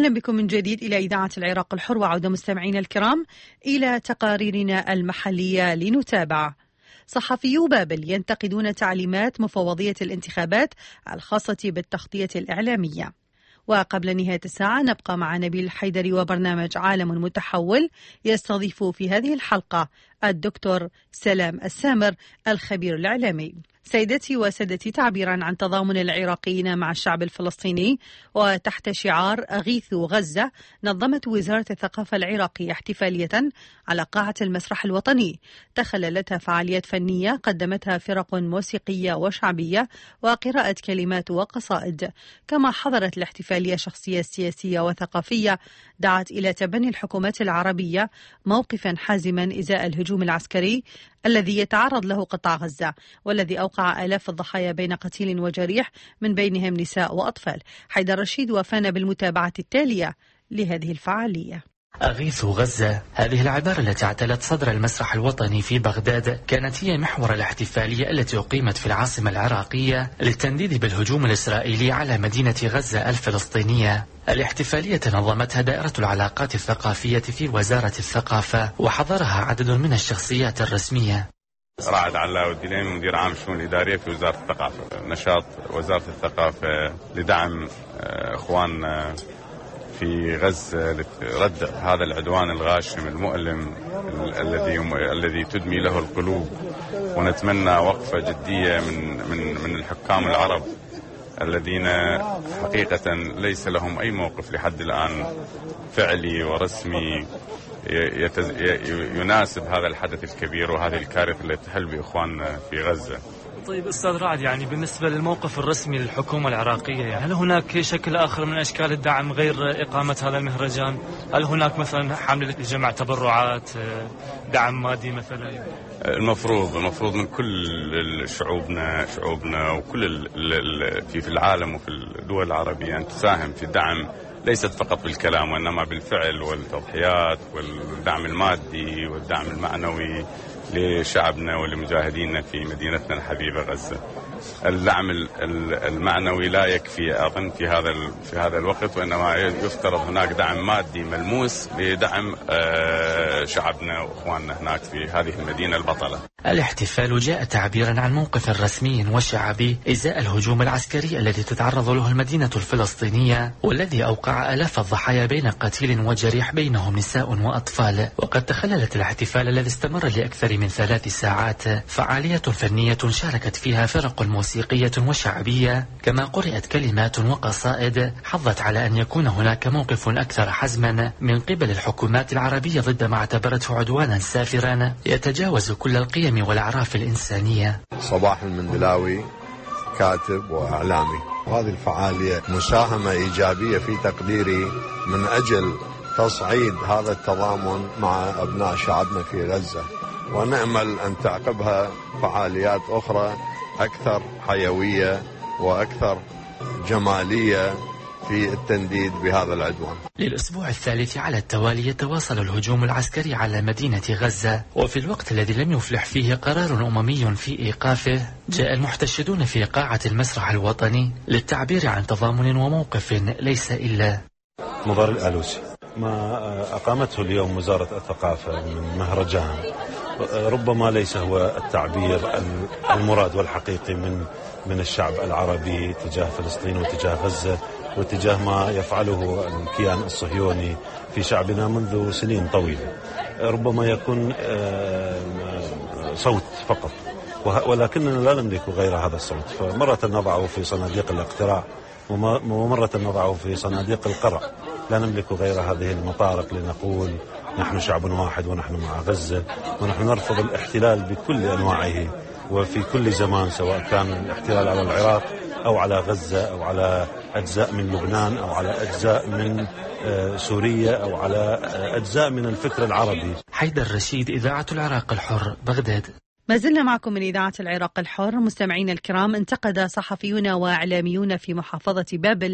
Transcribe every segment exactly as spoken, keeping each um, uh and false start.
أهلا بكم من جديد إلى إذاعة العراق الحر، وعودة مستمعينا الكرام إلى تقاريرنا المحلية لنتابع. صحفيو بابل ينتقدون تعليمات مفوضية الانتخابات الخاصة بالتغطية الإعلامية. وقبل نهاية الساعة نبقى مع نبيل الحيدري وبرنامج عالم متحول، يستضيف في هذه الحلقة الدكتور سلام السامر الخبير الإعلامي. سيدتي وسادتي، تعبيرا عن تضامن العراقيين مع الشعب الفلسطيني وتحت شعار أغيثوا غزة، نظمت وزارة الثقافة العراقية احتفالية على قاعة المسرح الوطني تخللتها فعاليات فنية قدمتها فرق موسيقية وشعبية وقراءة كلمات وقصائد. كما حضرت الاحتفالية شخصية سياسية وثقافية دعت إلى تبني الحكومات العربية موقفا حازما إزاء الهجوم العسكري الذي يتعرض له قطاع غزة، والذي أوقع آلاف الضحايا بين قتيل وجريح من بينهم نساء وأطفال. حيدر رشيد وفانا بالمتابعة التالية لهذه الفعالية. أغيثوا غزة، هذه العبارة التي اعتلت صدر المسرح الوطني في بغداد كانت هي محور الاحتفالية التي أقيمت في العاصمة العراقية للتنديد بالهجوم الإسرائيلي على مدينة غزة الفلسطينية. الاحتفالية نظمتها دائرة العلاقات الثقافية في وزارة الثقافة، وحضرها عدد من الشخصيات الرسمية. رائد علاء الدليمي، مدير عام الشؤون الإدارية في وزارة الثقافة. نشاط وزارة الثقافة لدعم إخواننا في غزة لرد هذا العدوان الغاشم المؤلم الذي الذي تدمي له القلوب، ونتمنى وقفة جدية من من من الحكام العرب الذين حقيقة ليس لهم أي موقف لحد الآن فعلي ورسمي يناسب هذا الحدث الكبير وهذه الكارثة التي تحل بإخواننا في غزة. طيب أستاذ رعد، يعني بالنسبة للموقف الرسمي للحكومة العراقية، يعني هل هناك شكل آخر من أشكال الدعم غير إقامة هذا المهرجان؟ هل هناك مثلا حملة جمع تبرعات، دعم مادي مثلا؟ المفروض المفروض من كل شعوبنا شعوبنا وكل في في العالم وفي الدول العربية أن تساهم في الدعم، ليست فقط بالكلام وإنما بالفعل والتضحيات والدعم المادي والدعم المعنوي لشعبنا ولمجاهدينا في مدينتنا الحبيبة غزة. الدعم المعنوي لا يكفي أظن في هذا في هذا الوقت، وإنما يفترض هناك دعم مادي ملموس لدعم شعبنا وإخواننا هناك في هذه المدينة البطلة. الاحتفال جاء تعبيرا عن موقف رسمي وشعبي إزاء الهجوم العسكري الذي تتعرض له المدينة الفلسطينية، والذي أوقع آلاف الضحايا بين قتيل وجريح بينهم نساء وأطفال. وقد تخللت الاحتفال الذي استمر لأكثر من ثلاث ساعات فعالية فنية شاركت فيها فرق موسيقية وشعبية، كما قرأت كلمات وقصائد حضت على أن يكون هناك موقف أكثر حزما من قبل الحكومات العربية ضد ما اعتبرته عدوانا سافرا يتجاوز كل القيم والأعراف الإنسانية. صباح المندلاوي، كاتب وإعلامي. هذه الفعالية مساهمة إيجابية في تقديري من أجل تصعيد هذا التضامن مع أبناء شعبنا في غزة، ونأمل أن تعقبها فعاليات أخرى أكثر حيوية وأكثر جمالية في التنديد بهذا العدوان. للأسبوع الثالث على التوالي يتواصل الهجوم العسكري على مدينة غزة، وفي الوقت الذي لم يفلح فيه قرار أممي في إيقافه، جاء المحتشدون في قاعة المسرح الوطني للتعبير عن تضامن وموقف ليس إلا مضار الآلوسي. ما أقامته اليوم وزارة الثقافة من مهرجان ربما ليس هو التعبير المراد والحقيقي من من الشعب العربي تجاه فلسطين وتجاه غزة وتجاه ما يفعله الكيان الصهيوني في شعبنا منذ سنين طويلة. ربما يكون صوت فقط، ولكننا لا نملك غير هذا الصوت، فمرة نضعه في صناديق الاقتراع ومرة نضعه في صناديق القرع. لا نملك غير هذه المطارق لنقول نحن شعب واحد ونحن مع غزة، ونحن نرفض الاحتلال بكل أنواعه وفي كل زمان، سواء كان الاحتلال على العراق أو على غزة أو على أجزاء من لبنان أو على أجزاء من سوريا أو على أجزاء من الفكر العربي. حيدر رشيد، إذاعة العراق الحر، بغداد. ما زلنا معكم من إذاعة العراق الحر. مستمعين الكرام، انتقد صحفيون وإعلاميون في محافظة بابل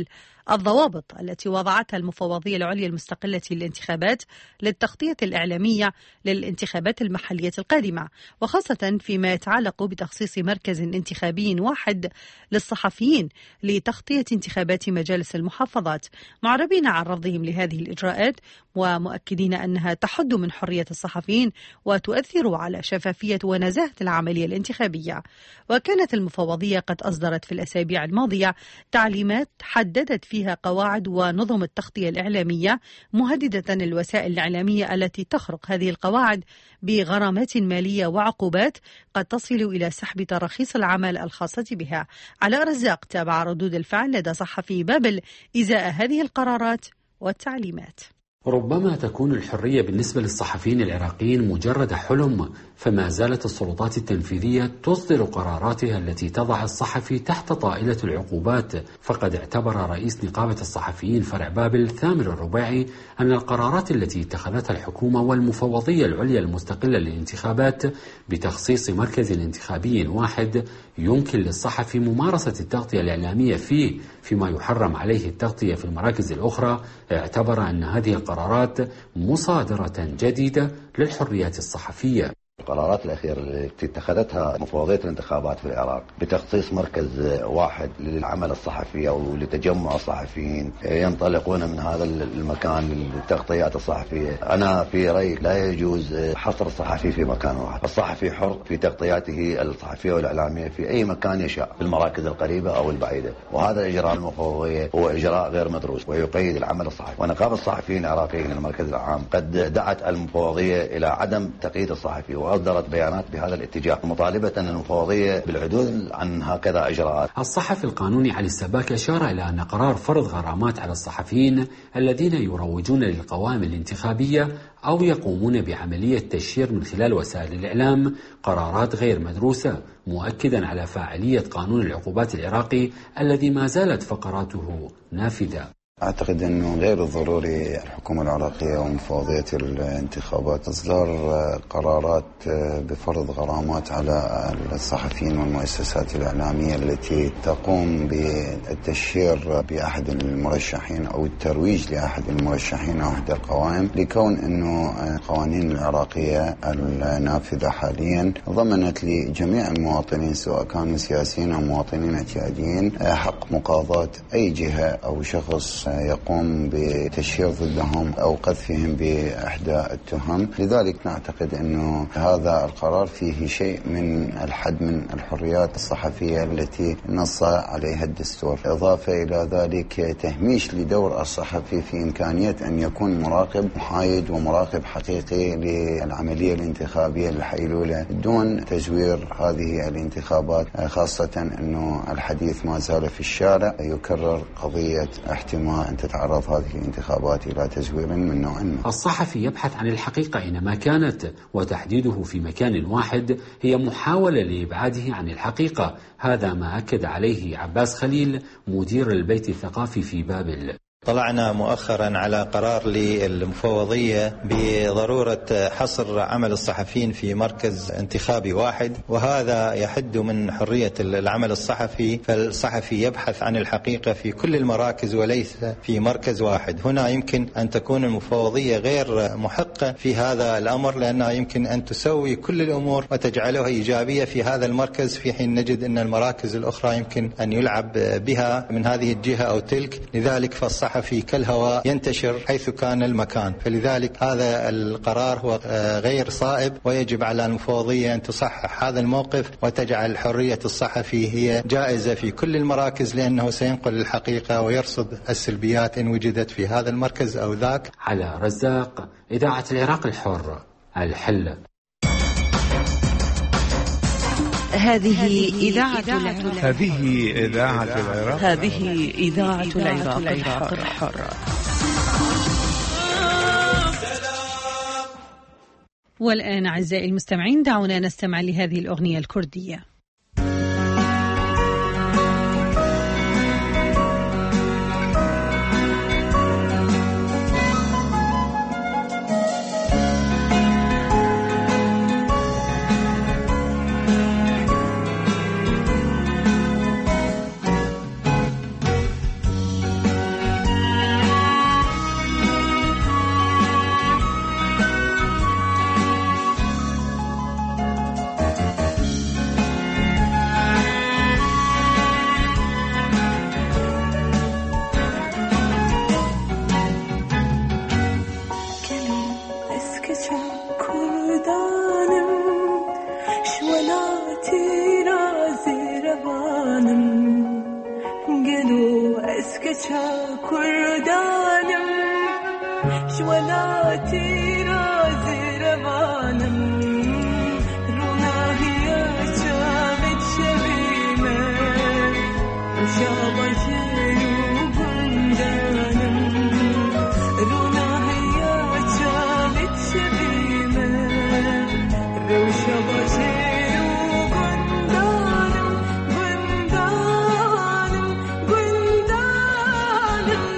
الضوابط التي وضعتها المفوضية العليا المستقلة للانتخابات للتغطية الإعلامية للانتخابات المحلية القادمة، وخاصة فيما يتعلق بتخصيص مركز انتخابي واحد للصحفيين لتغطية انتخابات مجالس المحافظات، معربين عن رفضهم لهذه الإجراءات ومؤكدين أنها تحد من حرية الصحفيين وتؤثر على شفافية ونزاهة العملية الانتخابية. وكانت المفوضية قد أصدرت في الأسابيع الماضية تعليمات حددت فيها قواعد ونظم التغطية الإعلامية، مهددة الوسائل الإعلامية التي تخرق هذه القواعد بغرامات مالية وعقوبات قد تصل إلى سحب تراخيص العمل الخاصة بها. علاء رزاق تابع ردود الفعل لدى صحفي بابل إزاء هذه القرارات والتعليمات. ربما تكون الحرية بالنسبة للصحفيين العراقيين مجرد حلم، فما زالت السلطات التنفيذية تصدر قراراتها التي تضع الصحفي تحت طائلة العقوبات. فقد اعتبر رئيس نقابة الصحفيين فرع بابل ثامر الربيعي أن القرارات التي اتخذتها الحكومة والمفوضية العليا المستقلة للانتخابات بتخصيص مركز انتخابي واحد يمكن للصحفي ممارسة التغطية الإعلامية فيه فيما يحرم عليه التغطية في المراكز الأخرى، اعتبر أن هذه القرارات مصادرة جديدة للحريات الصحفية. القرارات الأخيرة التي اتخذتها مفوضية الانتخابات في العراق بتخصيص مركز واحد للعمل الصحفي أو لتجمع الصحفيين ينطلقون من هذا المكان للتغطيات الصحفية، أنا في رأيي لا يجوز حصر الصحفي في مكان واحد. الصحفي حر في تغطياته الصحفية والإعلامية في أي مكان يشاء، في المراكز القريبة أو البعيدة، وهذا الإجراء المفوضية هو إجراء غير مدروس ويقيد العمل الصحفي. ونقابة الصحفيين العراقيين المركز العام قد دعت المفوضية إلى عدم تقييد الصحفي وأصدرت بيانات بهذا الاتجاه مطالبة أن المفوضية بالعدول عن هكذا إجراءات. الصحفي القانوني علي السباك أشار إلى أن قرار فرض غرامات على الصحفيين الذين يروجون للقوائم الانتخابية أو يقومون بعملية تشهير من خلال وسائل الإعلام قرارات غير مدروسة، مؤكدا على فاعلية قانون العقوبات العراقي الذي ما زالت فقراته نافذة. أعتقد أنه غير ضروري الحكومة العراقية ومفوضية الانتخابات إصدار قرارات بفرض غرامات على الصحفيين والمؤسسات الإعلامية التي تقوم بالتشهير بأحد المرشحين أو الترويج لأحد المرشحين أو أحد القوائم، لكون أنه القوانين العراقية النافذة حاليا ضمنت لجميع المواطنين سواء كانوا سياسيين أو مواطنين اعتياديين حق مقاضاة أي جهة أو شخص يقوم بتشهير ضدهم أو قذفهم بإحدى التهم. لذلك نعتقد أنه هذا القرار فيه شيء من الحد من الحريات الصحفية التي نص عليها الدستور، إضافة إلى ذلك تهميش لدور الصحفي في إمكانية أن يكون مراقب محايد ومراقب حقيقي للعملية الانتخابية الحيلولة دون تزوير هذه الانتخابات، خاصة أنه الحديث ما زال في الشارع يكرر قضية احتمال أن تتعرض هذه الانتخابات إلى تزوير من نوع ما. الصحفي يبحث عن الحقيقة أينما كانت، وتحديده في مكان واحد هي محاولة لإبعاده عن الحقيقة. هذا ما أكد عليه عباس خليل مدير البيت الثقافي في بابل. طلعنا مؤخرا على قرار للمفوضية بضرورة حصر عمل الصحفيين في مركز انتخابي واحد، وهذا يحد من حرية العمل الصحفي، فالصحفي يبحث عن الحقيقة في كل المراكز وليس في مركز واحد. هنا يمكن أن تكون المفوضية غير محقة في هذا الأمر، لأنها يمكن أن تسوي كل الأمور وتجعلها إيجابية في هذا المركز، في حين نجد أن المراكز الأخرى يمكن أن يلعب بها من هذه الجهة أو تلك. لذلك فالصحفي في كالهواء ينتشر حيث كان المكان، فلذلك هذا القرار هو غير صائب، ويجب على المفوضية أن تصحح هذا الموقف وتجعل حرية الصحفي هي جائزة في كل المراكز، لأنه سينقل الحقيقة ويرصد السلبيات إن وجدت في هذا المركز أو ذاك. على رزاق، إذاعة العراق الحر، الحل. هذه إذاعة العراق. هذه إذاعة العراق. هذه إذاعة العراق الحر. والآن أعزائي المستمعين دعونا نستمع لهذه الأغنية الكردية. قالوا أسكتها كردانم شولاتي رازي ربانم رونا هي شابت شبيمة وشابة جنوب بندانم رونا هي شابت شبيمة وشابة جنوب بندانم بندانم بندانم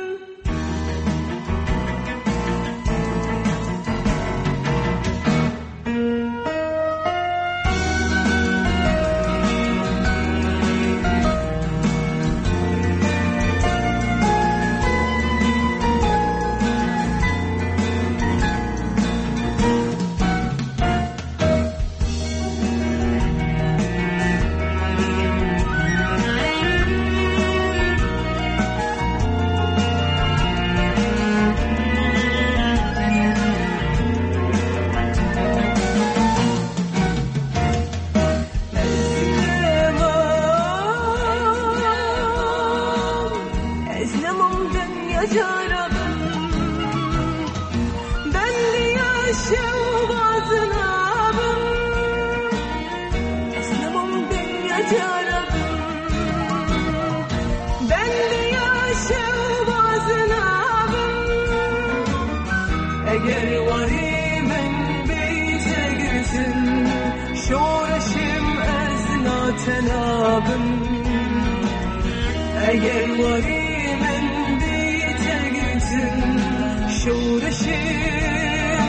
Eğer varimin beyte girsin şoreşim ezna tenabım Eğer varimin beyte girsin şoreşim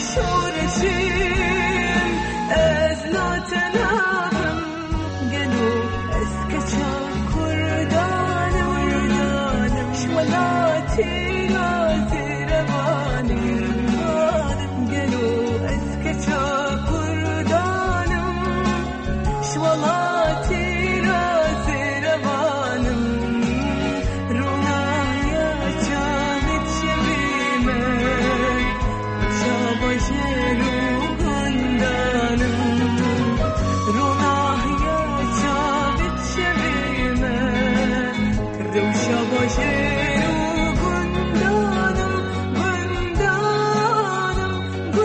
şoreşim ezna tenabım Gelu eskeça kurdanım kurdanım şvalati nazi revani شوالاتي رازي ربانم رونايا جامد شبيمة شابا جيرو قندانم رونايا جامد شبيمة رو شابا جيرو قندانم قندانم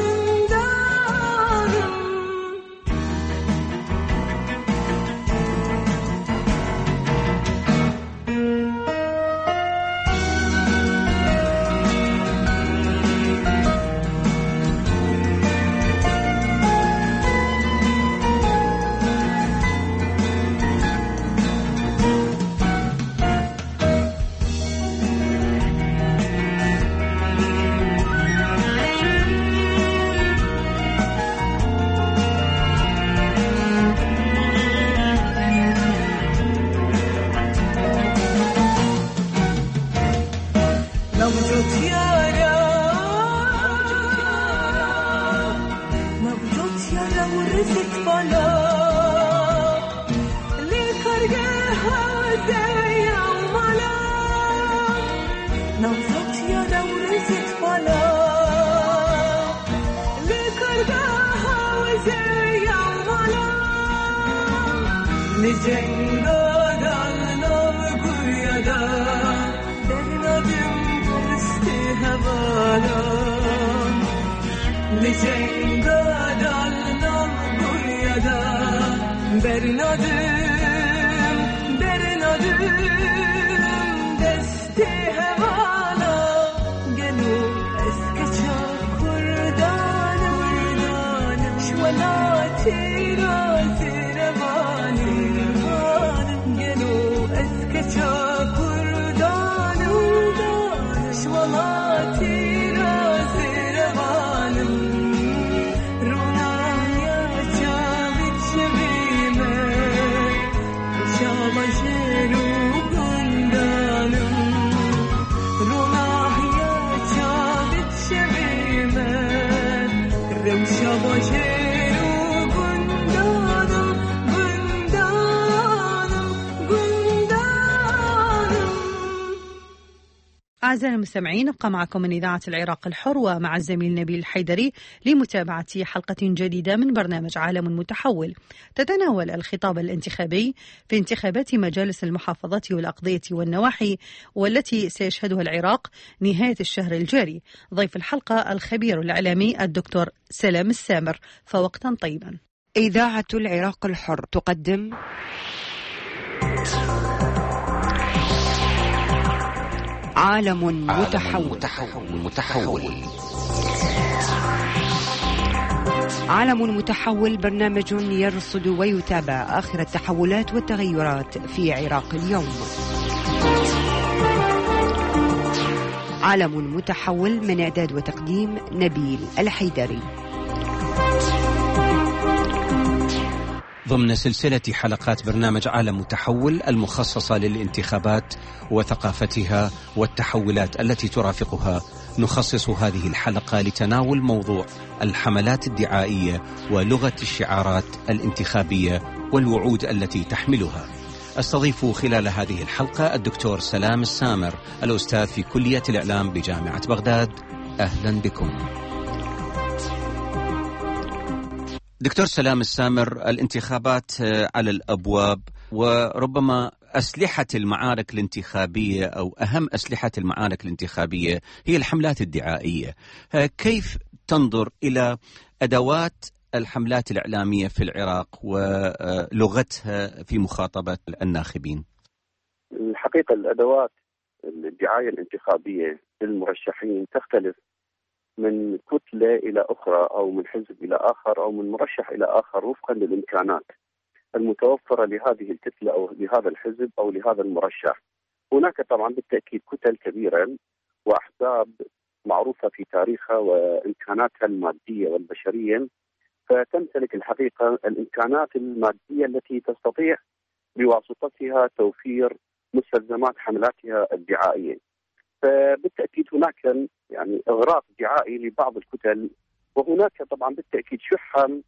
قندانم نبضت يارا نبضت يارا ورزت بلا لكرجها زي عملا نبضت يارا ورزت بلا لكرجها زي عملا لجنة دلنا قريدا درنا هوانا لجنگا دالنام گویدا برنادم برنادم دستی هوانا گلو اسکچا کردانم کردانم شوالاتي رازي رباني گلو اسکچا شوالاتي رازي ربانم رونايا جامد شبيمة شابا جيرو قندانم أعزائنا المستمعين، نبقى معكم من إذاعة العراق الحر ومع الزميل نبيل الحيدري لمتابعة حلقة جديدة من برنامج عالم متحول تتناول الخطاب الانتخابي في انتخابات مجالس المحافظات والأقضية والنواحي والتي سيشهدها العراق نهاية الشهر الجاري. ضيف الحلقة الخبير الإعلامي الدكتور سلام السامر. فوقتا طيبا. إذاعة العراق الحر تقدم عالم متحول. متحول متحول عالم متحول برنامج يرصد ويتابع آخر التحولات والتغيرات في عراق اليوم. عالم متحول من إعداد وتقديم نبيل الحيدري. ضمن سلسلة حلقات برنامج عالم متحول المخصصة للانتخابات وثقافتها والتحولات التي ترافقها، نخصص هذه الحلقة لتناول موضوع الحملات الدعائية ولغة الشعارات الانتخابية والوعود التي تحملها. استضيف خلال هذه الحلقة الدكتور سلام السامر، الأستاذ في كلية الإعلام بجامعة بغداد. أهلا بكم دكتور سلام السامر. الانتخابات على الأبواب، وربما أسلحة المعارك الانتخابية أو أهم أسلحة المعارك الانتخابية هي الحملات الدعائية. كيف تنظر إلى أدوات الحملات الإعلامية في العراق ولغتها في مخاطبة الناخبين؟ الحقيقة الأدوات الدعاية الانتخابية للمرشحين تختلف من كتلة إلى أخرى أو من حزب إلى آخر أو من مرشح إلى آخر وفقا للإمكانات المتوفرة لهذه الكتلة أو لهذا الحزب أو لهذا المرشح. هناك طبعا بالتأكيد كتل كبيرة وأحزاب معروفة في تاريخها وإمكاناتها المادية والبشرية، فتمتلك الحقيقة الإمكانات المادية التي تستطيع بواسطتها توفير مستلزمات حملاتها الدعائية. فبالتأكيد هناك يعني إغراق دعائي لبعض الكتل، وهناك طبعا بالتأكيد شحا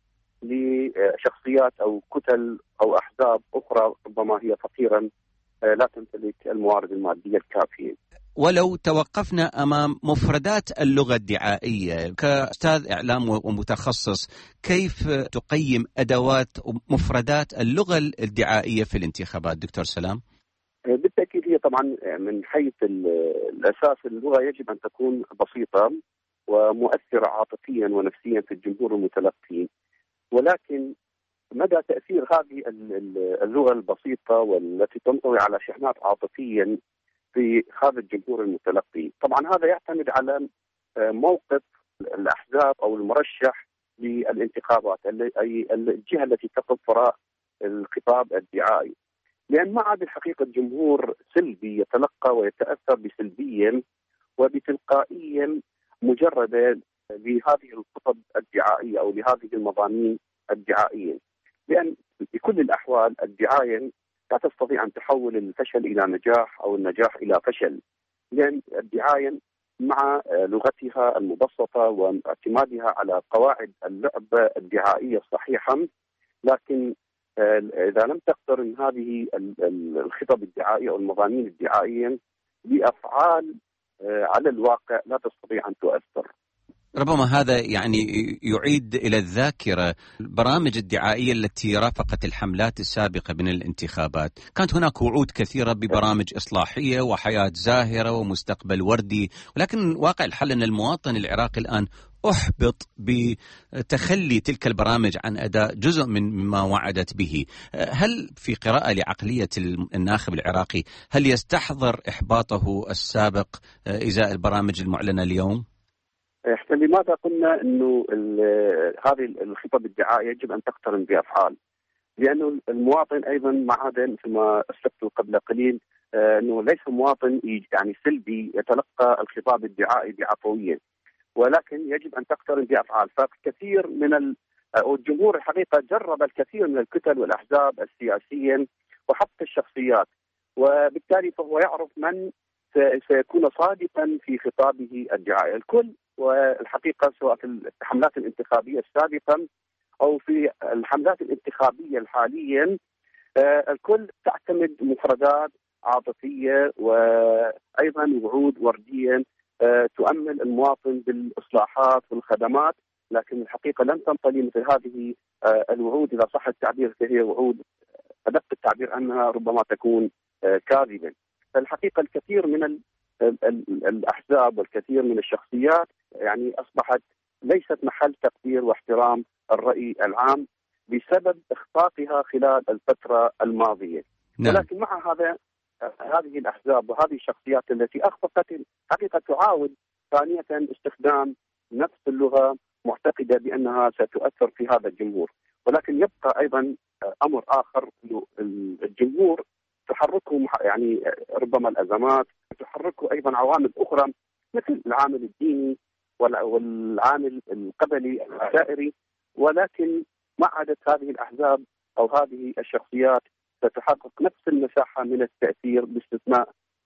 لشخصيات أو كتل أو أحزاب أخرى ربما هي فقيرا لا تمتلك الموارد المادية الكافية. ولو توقفنا أمام مفردات اللغة الدعائية كأستاذ إعلام ومتخصص، كيف تقيم أدوات ومفردات اللغة الدعائية في الانتخابات دكتور سلام؟ بالتأكيد هي طبعا من حيث الأساس اللغة يجب أن تكون بسيطة ومؤثرة عاطفيا ونفسيا في الجمهور المتلقي، ولكن مدى تأثير هذه اللغة البسيطة والتي تنطوي على شحنات عاطفيا في هذا الجمهور المتلقي، طبعا هذا يعتمد على موقف الأحزاب أو المرشح للانتخابات، أي الجهة التي تقف وراء الخطاب الدعائي. لأن ما عاد الحقيقة الجمهور سلبي يتلقى ويتأثر بسلبيا وبتلقائيا مجردة لهذه الخطب الدعائية أو لهذه المضامين الدعائية، لأن بكل الأحوال الدعاية لا تستطيع أن تحول الفشل إلى نجاح أو النجاح إلى فشل، لأن الدعاية مع لغتها المبسطة واعتمادها على قواعد اللعبة الدعائية الصحيحة، لكن إذا لم تقترن هذه الخطب الدعائية أو المضامين الدعائية بأفعال على الواقع لا تستطيع أن تؤثر. ربما هذا يعني يعيد إلى الذاكرة البرامج الدعائية التي رافقت الحملات السابقة من الانتخابات. كانت هناك وعود كثيرة ببرامج إصلاحية وحياة زاهرة ومستقبل وردي، ولكن واقع الحل أن المواطن العراقي الآن أحبط بتخلي تلك البرامج عن أداء جزء من مما وعدت به. هل في قراءة لعقلية الناخب العراقي هل يستحضر إحباطه السابق إزاء البرامج المعلنة اليوم؟ احنا لماذا قلنا انه هذه الخطب الدعائيه يجب ان تقترن بافعال؟ لانه المواطن ايضا مع هذا مثل ما اسلفت قبل قليل انه ليس مواطن يعني سلبي يتلقى الخطاب الدعائي بعفويه، ولكن يجب ان تقترن بافعال. فكثير من الجمهور الحقيقه جرب الكثير من الكتل والاحزاب السياسيه وحتى الشخصيات، وبالتالي فهو يعرف من سيكون صادقا في خطابه الدعائي. الكل والحقيقة سواء في الحملات الانتخابية السابقة أو في الحملات الانتخابية الحالية الكل تعتمد مفردات عاطفية وأيضا وعود وردية تؤمل المواطن بالإصلاحات والخدمات، لكن الحقيقة لن تنطلي مثل هذه الوعود إذا صح التعبير، فهي وعود أدق التعبير أنها ربما تكون كاذبة. فالحقيقة الكثير من الأحزاب والكثير من الشخصيات يعني أصبحت ليست محل تقدير واحترام الرأي العام بسبب إخفاقها خلال الفترة الماضية. نعم. ولكن مع هذا هذه الأحزاب وهذه الشخصيات التي أخفقت حقيقة تعاود ثانية استخدام نفس اللغة معتقدة بأنها ستؤثر في هذا الجمهور. ولكن يبقى أيضا أمر آخر، الجمهور تحركه يعني ربما الأزمات، تحركه أيضا عوامل أخرى مثل العامل الديني والعامل القبلي العشائري، ولكن ما عادت هذه الأحزاب أو هذه الشخصيات ستحقق نفس المساحة من التأثير باستثناء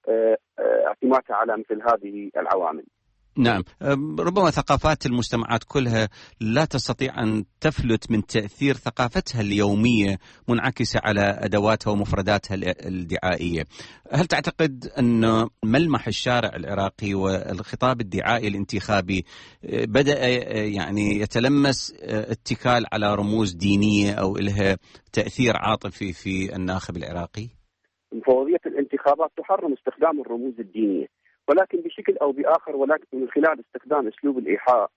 اعتمادها على مثل هذه العوامل. نعم، ربما ثقافات المجتمعات كلها لا تستطيع أن تفلت من تأثير ثقافتها اليومية منعكسة على أدواتها ومفرداتها الدعائية. هل تعتقد أن ملمح الشارع العراقي والخطاب الدعائي الانتخابي بدأ يعني يتلمس اتكال على رموز دينية أو لها تأثير عاطفي في الناخب العراقي؟ مفوضية الانتخابات تحرم استخدام الرموز الدينية، ولكن بشكل أو بآخر، ولكن من خلال استخدام أسلوب الإيحاء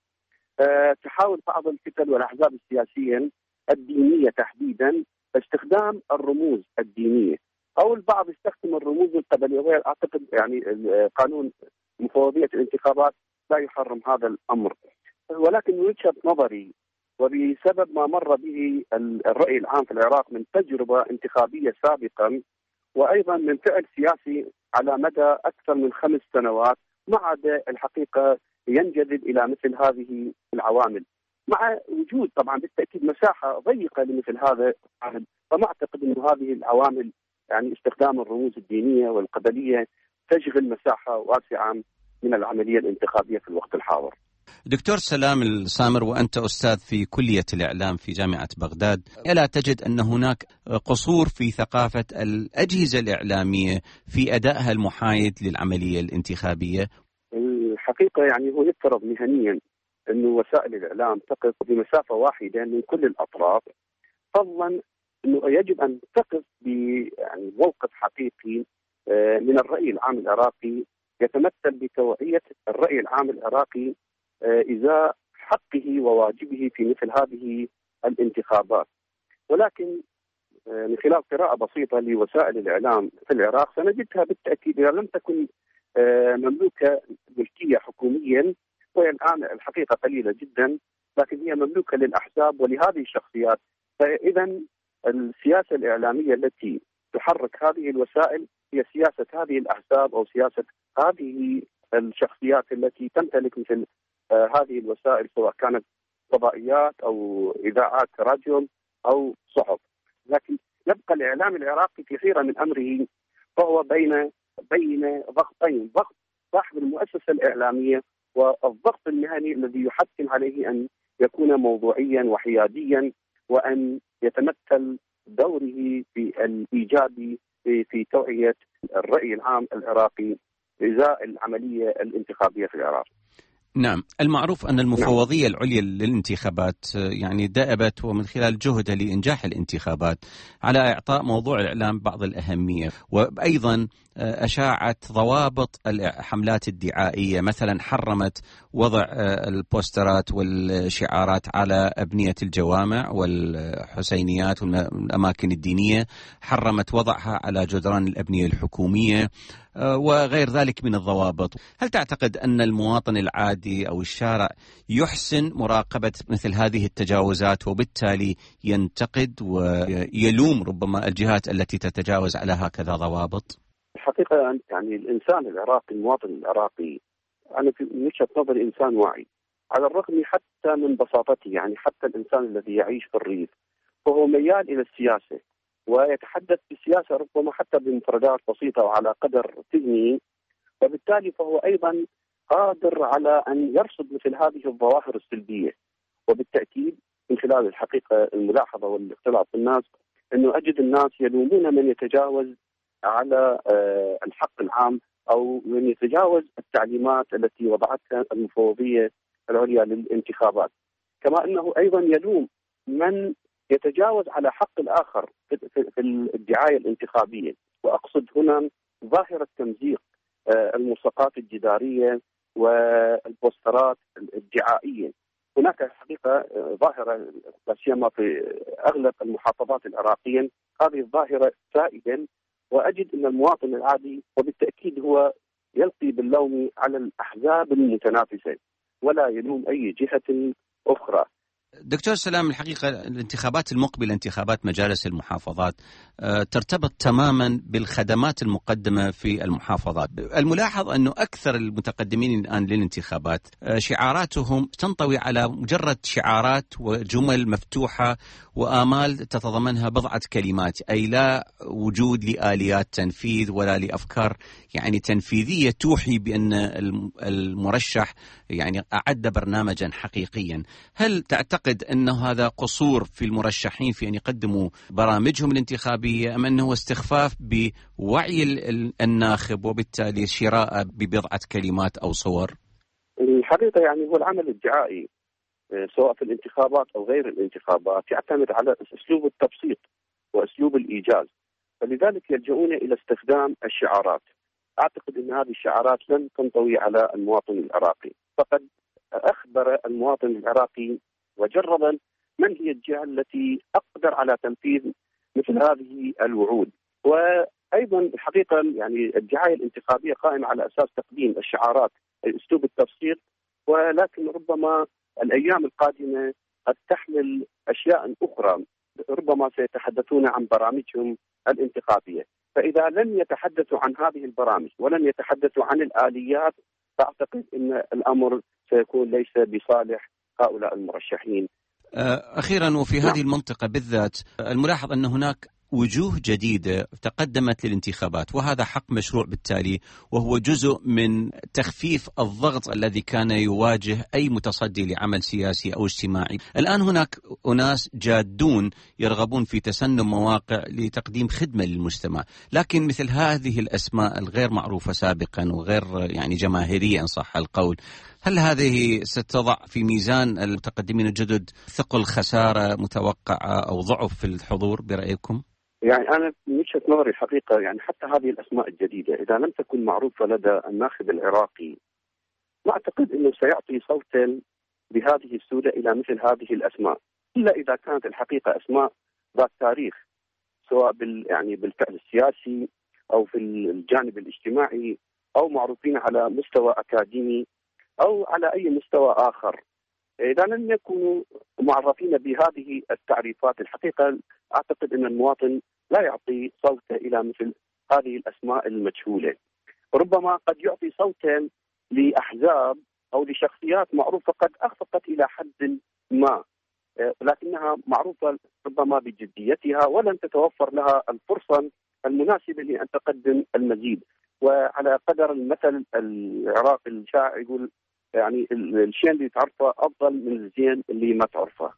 أه تحاول بعض الفتن والأحزاب السياسية الدينية تحديدا استخدام الرموز الدينية، أو البعض يستخدم الرموز القبلية. وأعتقد يعني قانون مفوضية الانتخابات لا يحرم هذا الأمر، ولكن من وجهة نظري وبسبب ما مر به الرأي العام في العراق من تجربة انتخابية سابقا وأيضا من فعل سياسي على مدى أكثر من خمس سنوات، ما عاد الحقيقة ينجذب إلى مثل هذه العوامل، مع وجود طبعا بالتأكيد مساحة ضيقة لمثل هذا العمل. فما أعتقد أن هذه العوامل يعني استخدام الرموز الدينية والقبلية تشغل مساحة واسعة من العملية الانتخابية في الوقت الحاضر. دكتور سلام السامر، وأنت أستاذ في كلية الإعلام في جامعة بغداد، ألا تجد أن هناك قصور في ثقافة الأجهزة الإعلامية في أدائها المحايد للعملية الانتخابية؟ الحقيقة يعني هو يفترض مهنيا أن وسائل الإعلام تقف بمسافة واحدة من كل الأطراف، فضلا أنه يجب أن تقف ب يعني موقف حقيقي من الرأي العام العراقي يتمثل بتوعية الرأي العام العراقي إزاء حقه وواجبه في مثل هذه الانتخابات. ولكن من خلال قراءة بسيطة لوسائل الإعلام في العراق سنجدها بالتأكيد إذا لم تكن مملوكة ملكية حكوميا، وهي الآن الحقيقة قليلة جدا، لكن هي مملوكة للأحزاب ولهذه الشخصيات. فإذا السياسة الإعلامية التي تحرك هذه الوسائل هي سياسة هذه الأحزاب أو سياسة هذه الشخصيات التي تمتلك مثل آه هذه الوسائل، سواء كانت فضائيات أو إذاعات راديو أو صحف. لكن يبقى الإعلام العراقي في حيرة من أمره، فهو بين بين ضغطين: ضغط صاحب المؤسسة الإعلامية والضغط المهني الذي يحتم عليه أن يكون موضوعيا وحياديا، وأن يتمثل دوره في الإيجابي في توعية الرأي العام العراقي إزاء العملية الانتخابية في العراق. نعم، المعروف أن المفوضية العليا للانتخابات يعني دأبت ومن خلال جهدها لإنجاح الانتخابات على إعطاء موضوع الإعلام بعض الأهمية، وأيضا أشاعت ضوابط الحملات الدعائية، مثلا حرمت وضع البوسترات والشعارات على أبنية الجوامع والحسينيات والأماكن الدينية، حرمت وضعها على جدران الأبنية الحكومية وغير ذلك من الضوابط. هل تعتقد أن المواطن العادي أو الشارع يحسن مراقبة مثل هذه التجاوزات وبالتالي ينتقد ويلوم ربما الجهات التي تتجاوز على هكذا ضوابط؟ الحقيقة يعني الإنسان العراقي، المواطن العراقي، أنا في وجهة نظري إنسان واعي، على الرغم حتى من بساطته، يعني حتى الإنسان الذي يعيش في الريف فهو ميال إلى السياسة ويتحدث بالسياسة ربما حتى بمفردات بسيطة وعلى قدر ذهني، وبالتالي فهو أيضا قادر على أن يرصد مثل هذه الظواهر السلبية. وبالتأكيد من خلال الحقيقة الملاحظة والاختلاط بالناس أنه أجد الناس يلومون من يتجاوز على الحق العام أو من يتجاوز التعليمات التي وضعتها المفوضية العليا للانتخابات. كما أنه أيضا يلوم من يتجاوز على حق الآخر في الدعاية الانتخابية، وأقصد هنا ظاهرة تمزيق الملصقات الجدارية والبوسترات الدعائية. هناك حقيقة ظاهرة لا سيما في أغلب المحافظات العراقية، هذه الظاهرة سائدا، وأجد أن المواطن العادي وبالتأكيد هو يلقي باللوم على الأحزاب المتنافسة ولا يلوم أي جهة أخرى. دكتور سلام، الحقيقة الانتخابات المقبلة انتخابات مجالس المحافظات ترتبط تماما بالخدمات المقدمة في المحافظات. الملاحظ أنه أكثر المتقدمين الآن للانتخابات شعاراتهم تنطوي على مجرد شعارات وجمل مفتوحة وآمال تتضمنها بضعة كلمات، أي لا وجود لآليات تنفيذ ولا لأفكار يعني تنفيذية توحي بأن المرشح يعني أعد برنامجا حقيقيا. هل تعتقد أنه هذا قصور في المرشحين في أن يقدموا برامجهم الانتخابية، أم أنه استخفاف بوعي الناخب وبالتالي شراء ببضعة كلمات أو صور؟ الحقيقة يعني هو العمل الدعائي سواء في الانتخابات أو غير الانتخابات يعتمد على أسلوب التبسيط وأسلوب الإيجاز، فلذلك يلجؤون إلى استخدام الشعارات. أعتقد أن هذه الشعارات لن تنطوي على المواطن العراقي، فقد أخبر المواطن العراقي وجربا من هي الجهة التي أقدر على تنفيذ مثل هذه الوعود. وأيضا الحقيقة يعني الدعاية الانتخابية قائمة على أساس تقديم الشعارات أسلوب التبسيط، ولكن ربما الأيام القادمة قد تحمل أشياء أخرى، ربما سيتحدثون عن برامجهم الانتخابية. فإذا لم يتحدثوا عن هذه البرامج ولم يتحدثوا عن الآليات، فأعتقد أن الأمر سيكون ليس بصالح هؤلاء المرشحين. أخيرا، وفي هذه المنطقة بالذات الملاحظ أن هناك وجوه جديدة تقدمت للانتخابات، وهذا حق مشروع بالتالي، وهو جزء من تخفيف الضغط الذي كان يواجه أي متصدي لعمل سياسي أو اجتماعي. الآن هناك أناس جادون يرغبون في تسنم مواقع لتقديم خدمة للمجتمع، لكن مثل هذه الأسماء الغير معروفة سابقا وغير يعني جماهيرية إن صح القول، هل هذه ستضع في ميزان المتقدمين الجدد ثقل خسارة متوقعة أو ضعف في الحضور برأيكم؟ يعني أنا من وجهة نظري الحقيقة يعني حتى هذه الأسماء الجديدة إذا لم تكن معروفة لدى الناخب العراقي، ما أعتقد أنه سيعطي صوتا بهذه السودة إلى مثل هذه الأسماء، إلا إذا كانت الحقيقة أسماء ذات تاريخ سواء بال يعني بالفعل السياسي أو في الجانب الاجتماعي أو معروفين على مستوى أكاديمي أو على أي مستوى آخر. إذا لم يكونوا معرفين بهذه التعريفات الحقيقة أعتقد أن المواطن لا يعطي صوته إلى مثل هذه الأسماء المجهولة. ربما قد يعطي صوتا لأحزاب أو لشخصيات معروفة قد أخفقت إلى حد ما، لكنها معروفة ربما بجديتها ولن تتوفر لها الفرصة المناسبة لأن تقدم المزيد. وعلى قدر المثل العراقي الشائع يقول يعني الشيء اللي تعرفه أفضل من الزين اللي ما تعرفه.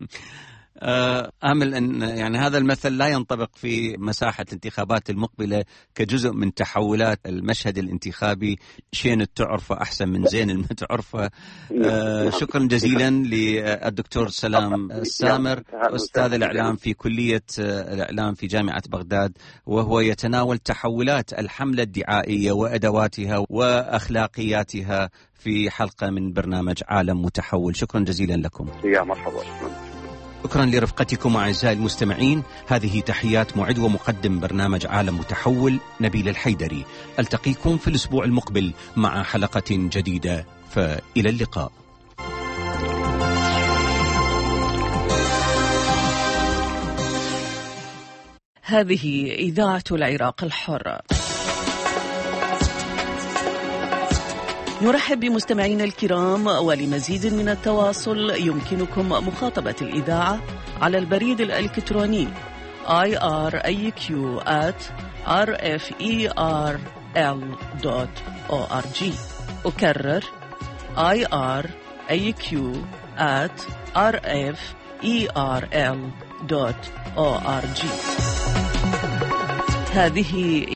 آمل أن يعني هذا المثل لا ينطبق في مساحة الانتخابات المقبلة كجزء من تحولات المشهد الانتخابي، شين تعرفه أحسن من زين اللي ما تعرفه. آه شكرا جزيلا للدكتور سلام السامر، أستاذ الإعلام في كلية الإعلام في جامعة بغداد، وهو يتناول تحولات الحملة الدعائية وأدواتها وأخلاقياتها في حلقة من برنامج عالم متحول. شكرا جزيلا لكم. يا مرحبا. شكرا لرفقتكم أعزائي المستمعين. هذه تحيات معد ومقدم برنامج عالم متحول نبيل الحيدري. ألتقيكم في الأسبوع المقبل مع حلقة جديدة، فإلى اللقاء. هذه إذاعة العراق الحر. نرحب بمستمعينا الكرام، ولمزيد من التواصل يمكنكم مخاطبة الإذاعة على البريد الإلكتروني آي آر إيه كيو آت آر إف إي آر إل دوت أو آر جي. أكرر آي آر إيه كيو آت آر إف إي آر إل دوت أو آر جي. هذه